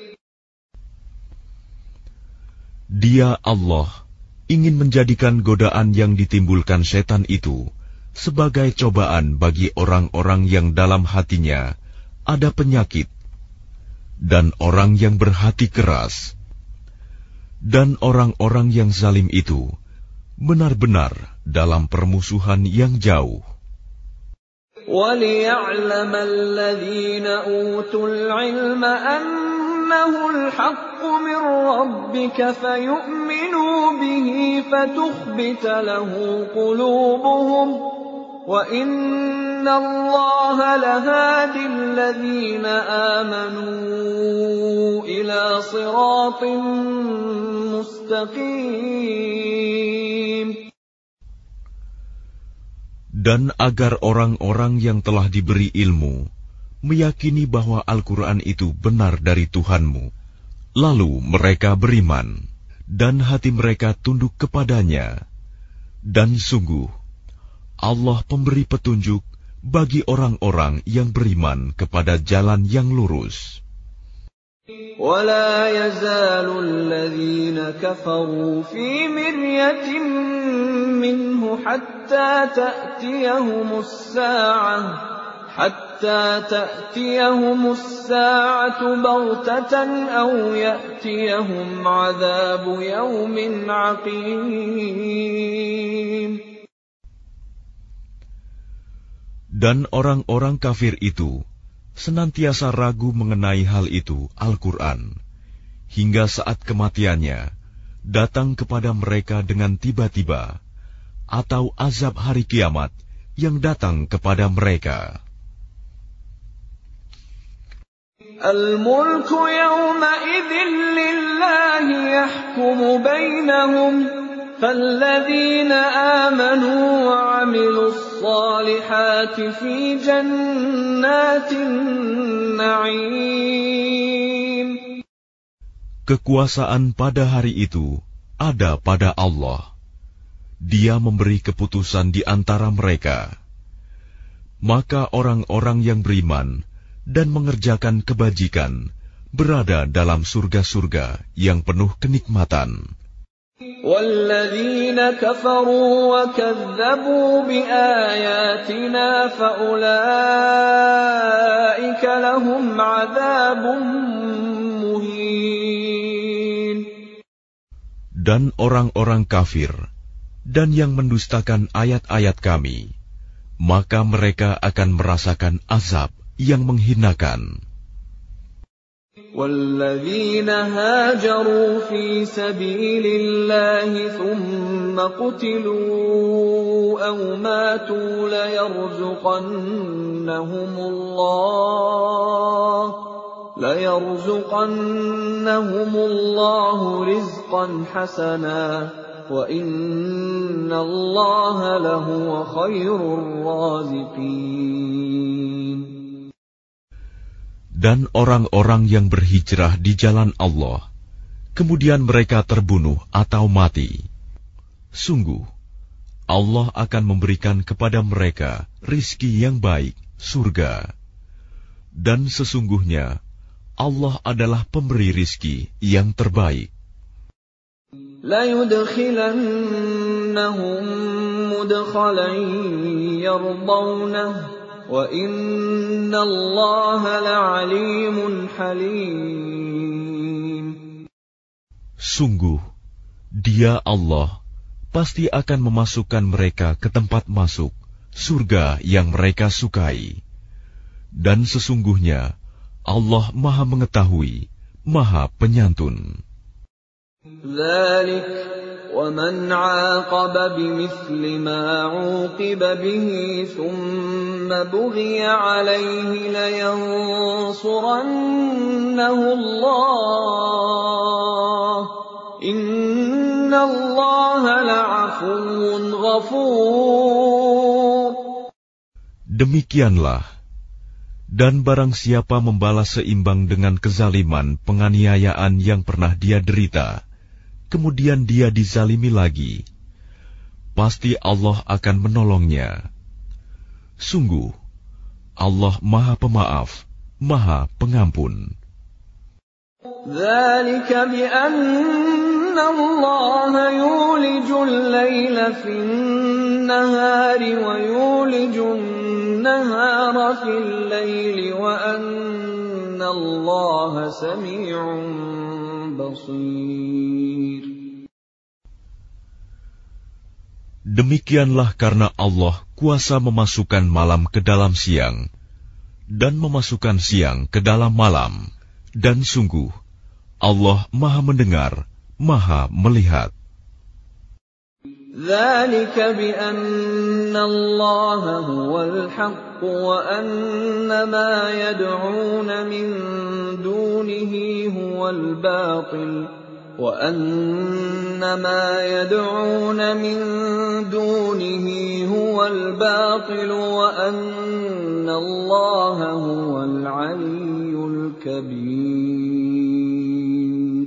Dia Allah ingin menjadikan godaan yang ditimbulkan setan itu sebagai cobaan bagi orang-orang yang dalam hatinya ada penyakit dan orang yang berhati keras, dan orang-orang yang zalim itu benar-benar dalam permusuhan yang jauh. وَلِيَعْلَمَ الَّذِينَ أُوتُوا الْعِلْمَ أَنَّهُ الْحَقُّ مِنْ رَبِّكَ فَيُؤْمِنُوا بِهِ فَتُخْبِتَ لَهُ قُلُوبُهُمْ وَإِنَّ اللَّهَ لَهَادِ الَّذِينَ آمَنُوا إِلَى صِرَاطٍ مُسْتَقِيمٍ. Dan agar orang-orang yang telah diberi ilmu meyakini bahwa Al-Quran itu benar dari Tuhanmu, lalu mereka beriman, dan hati mereka tunduk kepadanya. Dan sungguh, Allah pemberi petunjuk bagi orang-orang yang beriman kepada jalan yang lurus. وَلَا يَزَالُ الَّذِينَ كَفَرُوا فِي مِرْيَةٍ مِّنْهُ حَتَّى تَأْتِيَهُمُ السَّاعَةُ بَغْتَةً أَوْ يَأْتِيَهُمْ عَذَابُ يَوْمٍ عَقِيمٍ. Dan orang-orang kafir itu senantiasa ragu mengenai hal itu, Al-Quran, hingga saat kematiannya datang kepada mereka dengan tiba-tiba, atau azab hari kiamat yang datang kepada mereka. Al-mulku yawma'idhin lillahi yahkumu bainahum falladzina amanu wa 'amilus salihati fi jannatin na'im. Kekuasaan pada hari itu ada pada Allah. Dia memberi keputusan di antara mereka. Maka orang-orang yang beriman dan mengerjakan kebajikan berada dalam surga-surga yang penuh kenikmatan. وَالَّذِينَ كَفَرُوا وَكَذَّبُوا بِآيَاتِنَا فَأُولَئِكَ لَهُمْ عَذَابٌ مُهِينٌ. Dan orang-orang kafir dan yang mendustakan ayat-ayat kami, maka mereka akan merasakan azab yang menghinakan. وَالَّذِينَ هَاجَرُوا فِي سَبِيلِ اللَّهِ ثُمَّ قُتِلُوا أَوْ مَاتُوا لَيَرْزُقَنَّهُمُ اللَّهُ رِزْقًا حَسَنًا وَإِنَّ اللَّهَ لَهُوَ خَيْرُ الرَّازِقِينَ. Dan orang-orang yang berhijrah di jalan Allah, kemudian mereka terbunuh atau mati, sungguh Allah akan memberikan kepada mereka rizki yang baik, surga. Dan sesungguhnya Allah adalah pemberi rizki yang terbaik. لَيُدْخِلَنَّهُمْ مُدْخَلًا يَرْضَوْنَهُ وَإِنَّ اللَّهَ لَعَلِيمٌ حَلِيمٌ. Sungguh, Dia Allah pasti akan memasukkan mereka ke tempat masuk surga yang mereka sukai. Dan sesungguhnya Allah Maha Mengetahui, Maha Penyantun. ذَلِكَ وَمَنْ عَاقَبَ بِمِثْلِ مَا عُوقِبَ بِهِ ثُمَّ بُغِيَ عَلَيْهِ لَيَنصُرَنَّهُ اللَّهُ إِنَّ اللَّهَ لَعَفُوٌّ غَفُورٌ. Demikianlah, dan barang siapa membalas seimbang dengan kezaliman penganiayaan yang pernah dia derita, kemudian dia dizalimi lagi, pasti Allah akan menolongnya. Sungguh, Allah Maha Pemaaf, Maha Pengampun. ذلك بأن الله يولج الليل في النهار ويولج النهار في الليل وأن الله سميع بصير. Demikianlah karena Allah kuasa memasukkan malam ke dalam siang dan memasukkan siang ke dalam malam, dan sungguh Allah Maha Mendengar, Maha Melihat. ذلك بأن الله هو الحق وأن ما يدعون من دونه هو الباطل وأن ما يدعون من دونه هو الباطل وأن الله هو العلي الكبير.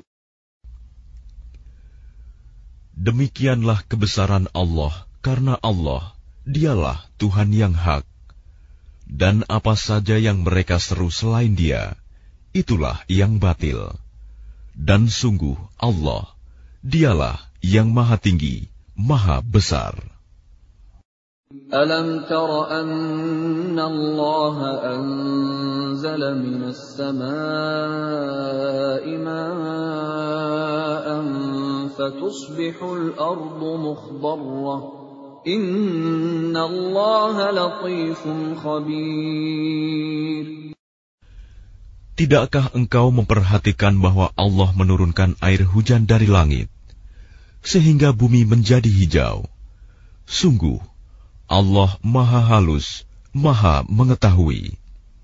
Demikianlah kebesaran Allah, karena Allah, dialah Tuhan yang hak. Dan apa saja yang mereka seru selain Dia, itulah yang batil. Dan sungguh Allah, dialah yang maha tinggi, maha besar. ألم تر أن الله أنزل من السماء ماء فتصبح الأرض مخضرة إن الله لطيف خبير. Tidakkah engkau memperhatikan bahwa Allah menurunkan air hujan dari langit, sehingga bumi menjadi hijau? Sungguh, Allah Maha Halus, Maha Mengetahui.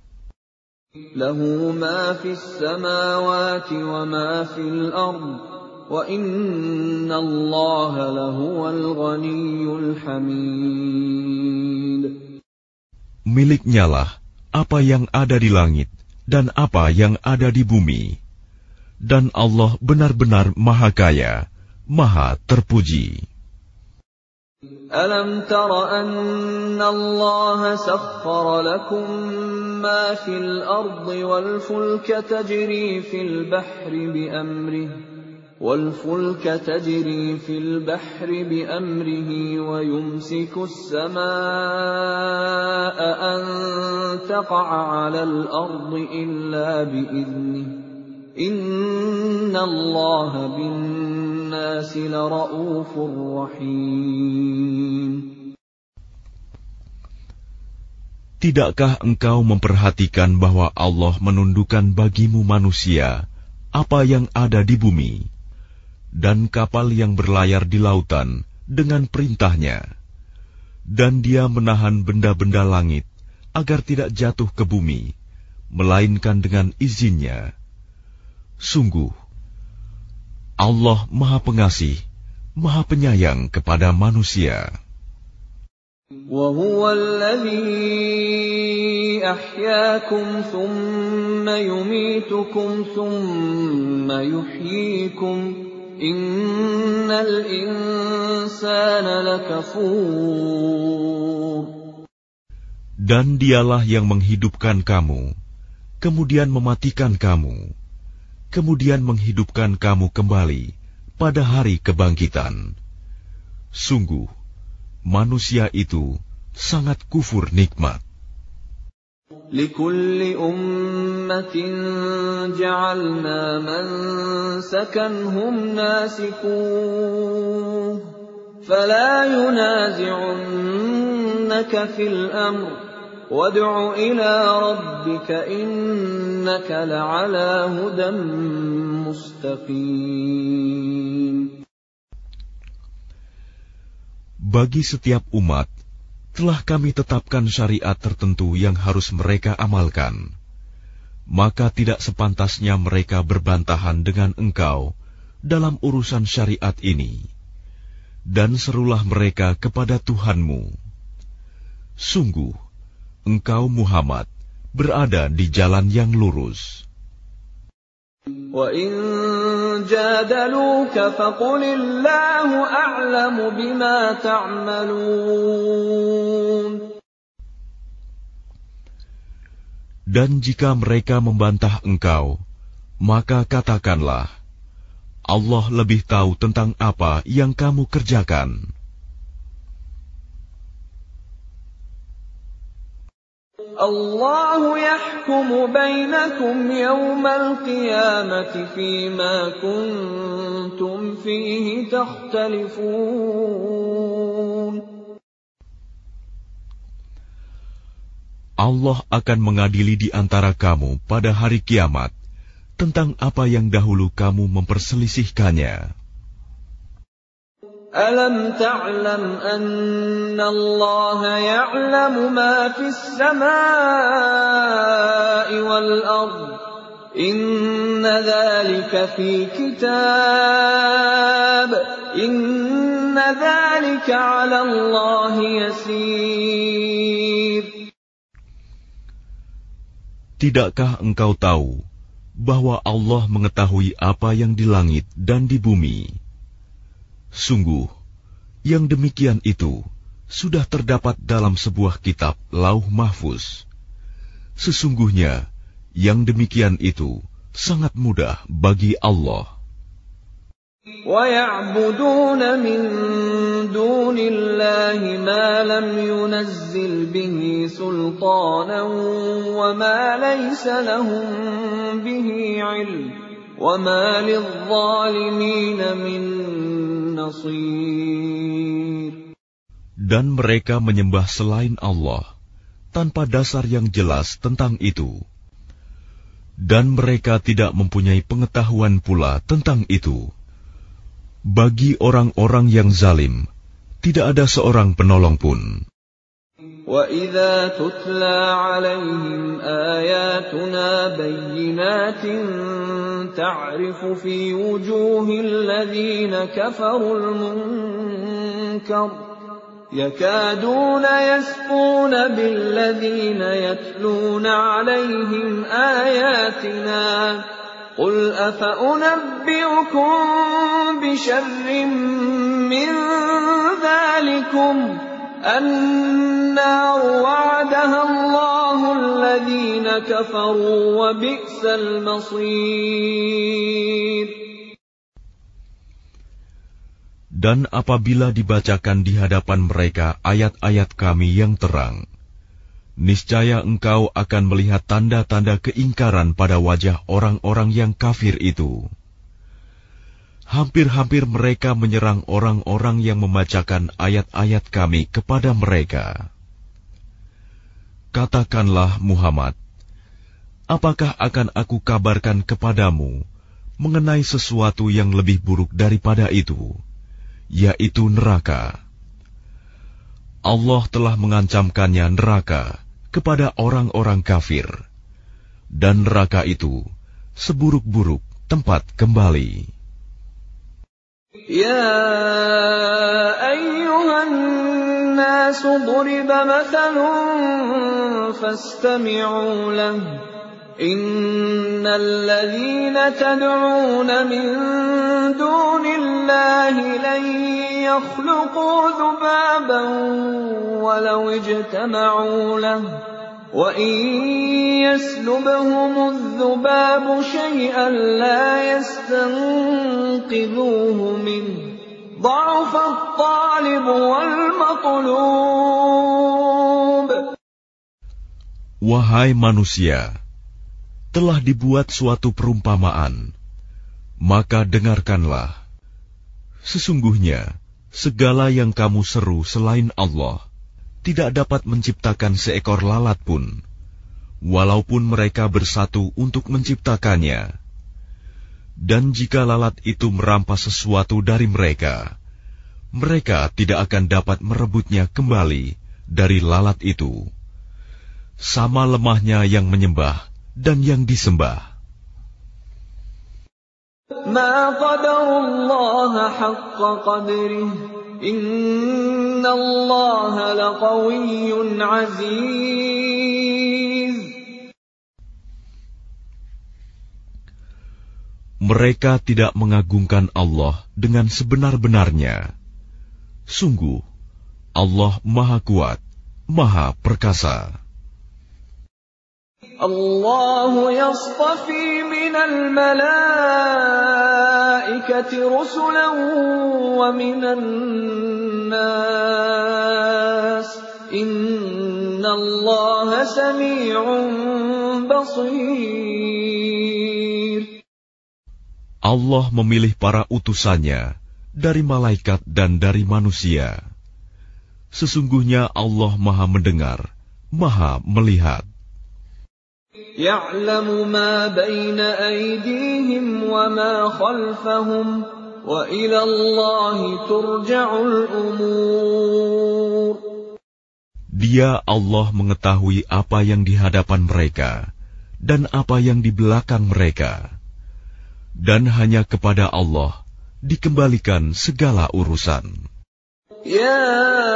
Lahu ma fis samawati wa ma fil ard, wa inna Allaha lahuwal ghaniyyul hamid. Miliknyalah apa yang ada di langit dan apa yang ada di bumi, dan Allah benar-benar Maha Kaya, Maha Terpuji. ألم تر أن الله سخر لكم ما في الأرض والفلك تجري في البحر بأمره ويمسك السماء أن تقع على الأرض إلا بإذنه إن الله بالناس لرءوف رحيم. Tidakkah engkau memperhatikan bahwa Allah menundukkan bagimu manusia apa yang ada di bumi, dan kapal yang berlayar di lautan dengan perintahnya, dan Dia menahan benda-benda langit agar tidak jatuh ke bumi, melainkan dengan izinnya. Sungguh, Allah Maha Pengasih, Maha Penyayang kepada manusia. وَهُوَ الَّذِي أَحْيَاكُمْ ثُمَّ يُمِيتُكُمْ ثُمَّ يُحْيِيكُمْ إِنَّ الْإِنسَانَ لَكَفُورٌ. Dan Dialah yang menghidupkan kamu, kemudian mematikan kamu, kemudian menghidupkan kamu kembali pada hari kebangkitan. Sungguh, manusia itu sangat kufur nikmat. لِكُلِّ أُمَّةٍ جَعَلْنَا مَنسَكًا هُمْ نَاسِكُوهُ فَلَا يُنَازِعُنَّكَ فِي الْأَمْرِ وَادْعُ إِلَى رَبِّكَ إِنَّكَ لَعَلَى هُدًى مُسْتَقِيمٍ. Bagi setiap umat telah kami tetapkan syariat tertentu yang harus mereka amalkan. Maka tidak sepantasnya mereka berbantahan dengan engkau dalam urusan syariat ini. Dan serulah mereka kepada Tuhanmu. Sungguh, engkau Muhammad berada di jalan yang lurus. وَإِن جادلوك فقل الله أعلم بما تعملون. Dan jika mereka membantah engkau, maka katakanlah, Allah lebih tahu tentang apa yang kamu kerjakan. الله يحكم بينكم يوم القيامة فيما كنتم فيه تختلفون. Allah akan mengadili di antara kamu pada hari kiamat tentang apa yang dahulu kamu memperselisihkannya. أَلَمْ تَعْلَمْ أَنَّ اللَّهَ يَعْلَمُ مَا فِي السَّمَاءِ وَالْأَرْضِ إِنَّ ذَلِكَ فِي كِتَابٍ إِنَّ ذَلِكَ عَلَى اللَّهِ يَسِيرٌ. Tidakkah engkau tahu bahwa Allah mengetahui apa yang di langit dan di bumi? Sungguh, yang demikian itu sudah terdapat dalam sebuah kitab Lauh Mahfuz. Sesungguhnya, yang demikian itu sangat mudah bagi Allah. وَيَعْبُدُونَ مِن دُونِ اللَّهِ مَا لَمْ يُنَزِّلْ بِهِ سُلْطَانًا وَمَا لَيْسَ لَهُم بِهِ عِلْمٌ وَمَا لِلظَّالِمِينَ مِن نَّصِيرٍ. Dan mereka menyembah selain Allah tanpa dasar yang jelas tentang itu. Dan mereka tidak mempunyai pengetahuan pula tentang itu. Bagi orang-orang yang zalim, tidak ada seorang penolong pun. وَإِذَا تُتْلَى عَلَيْهِمْ آيَاتُنَا بَيِّنَاتٍ تَعْرِفُ فِي وُجُوهِ الَّذِينَ كَفَرُوا الْمُنكَرَ يَكَادُونَ يَسْطُونَ بِالَّذِينَ يَتْلُونَ عَلَيْهِمْ آيَاتِنَا قُلْ أَفَأُنَبِّئُكُم بِشَرٍّ مِّن ذَلِكُمْ النَّارُ وَعَدَهَا اللَّهُ الَّذِينَ كَفَرُوا وَبِئْسَ الْمَصِيرُ. Dan apabila dibacakan di hadapan mereka ayat-ayat Kami yang terang, niscaya engkau akan melihat tanda-tanda keingkaran pada wajah orang-orang yang kafir itu. Hampir-hampir mereka menyerang orang-orang yang membacakan ayat-ayat Kami kepada mereka. Katakanlah Muhammad, apakah akan aku kabarkan kepadamu mengenai sesuatu yang lebih buruk daripada itu, yaitu neraka? Allah telah mengancamkannya neraka kepada orang-orang kafir, dan neraka itu seburuk-buruk tempat kembali. يَا أَيُّهَا النَّاسُ ضُرِبَ مَثَلٌ فَاسْتَمِعُوا لَهُ إِنَّ الَّذِينَ تَدْعُونَ مِن دُونِ اللَّهِ لَن يَخْلُقُوا ذُبَابًا وَلَوِ اجْتَمَعُوا لَهُ وَإِن يَسْلُبْهُمُ الذُّبَابُ شَيْئًا لَّا يَسْتَنقِذُوهُ مِنْهُ ضَعُفَ الطَّالِبُ وَالْمَطْلُوبُ. Wahai manusia, telah dibuat suatu perumpamaan, maka dengarkanlah. Sesungguhnya, segala yang kamu seru selain Allah tidak dapat menciptakan seekor lalat pun, walaupun mereka bersatu untuk menciptakannya. Dan jika lalat itu merampas sesuatu dari mereka, mereka tidak akan dapat merebutnya kembali dari lalat itu. Sama lemahnya yang menyembah dan yang disembah. مَا قَدَرُوا اللَّهَ حَقَّ قَدْرِهِ إِنَّ اللَّهَ لَقَوِيٌّ عَزِيزٌ. Mereka tidak mengagungkan Allah dengan sebenar-benarnya. Sungguh, Allah Maha Kuat, Maha Perkasa. Allah yastafi minal malaikati rusulan wa minan nas. Innallaha sami'un basir. Allah memilih para utusannya dari malaikat dan dari manusia. Sesungguhnya Allah Maha mendengar, Maha melihat. Ya'lamu ma baina aydihim wa ma khalfahum wa ila Allahi turja'ul umur. Dia Allah mengetahui apa yang di hadapan mereka dan apa yang di belakang mereka. Dan hanya kepada Allah dikembalikan segala urusan. Ya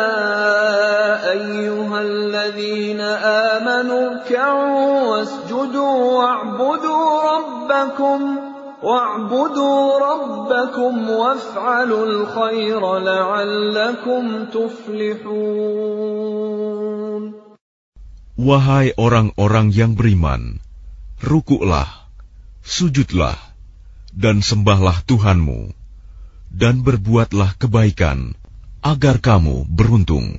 ayyuhalladzina amanu ruk'u wasjudu wa'budu rabbakum waf'alul khaira la'allakum tuflihun. Wahai orang-orang yang beriman, rukuklah, sujudlah, dan sembahlah Tuhanmu, dan berbuatlah kebaikan, agar kamu beruntung.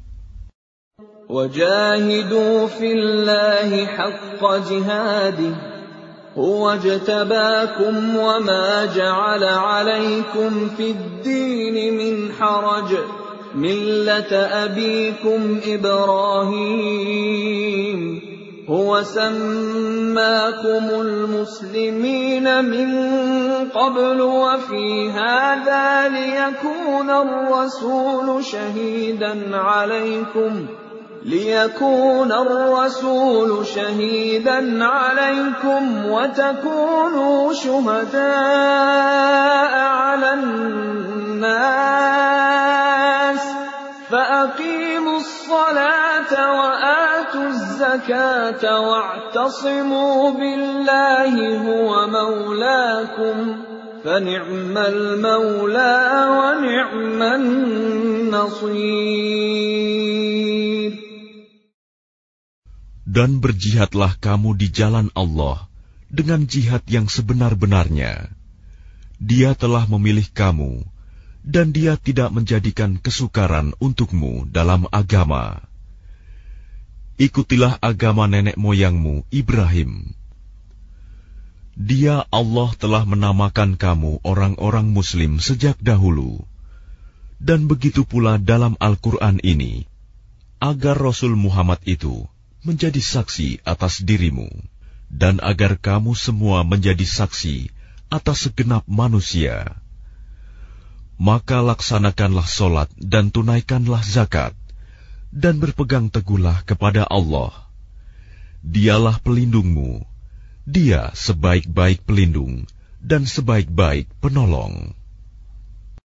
Wajahidu fillahi haqqa jihadih, huwa jtabakum wa ma ja'ala alaykum fid din min haraj, millata abikum Ibrahim. هو سماكم المسلمين من قبل وفي هذا ليكون الرسول شهيدا عليكم وتكونوا شهداء على الناس فأقيموا الصلاة وآتوا الزكاة واعتصموا بالله هو مولاكم فنعم المولى ونعم النصير. Dan berjihadlah kamu di jalan Allah dengan jihad yang sebenar-benarnya. Dia telah memilih kamu, dan Dia tidak menjadikan kesukaran untukmu dalam agama. Ikutilah agama nenek moyangmu Ibrahim. Dia Allah telah menamakan kamu orang-orang Muslim sejak dahulu, dan begitu pula dalam Al-Quran ini, agar Rasul Muhammad itu menjadi saksi atas dirimu, dan agar kamu semua menjadi saksi atas segenap manusia. Maka laksanakanlah solat dan tunaikanlah zakat, dan berpegang teguhlah kepada Allah. Dialah pelindungmu, Dia sebaik-baik pelindung dan sebaik-baik penolong.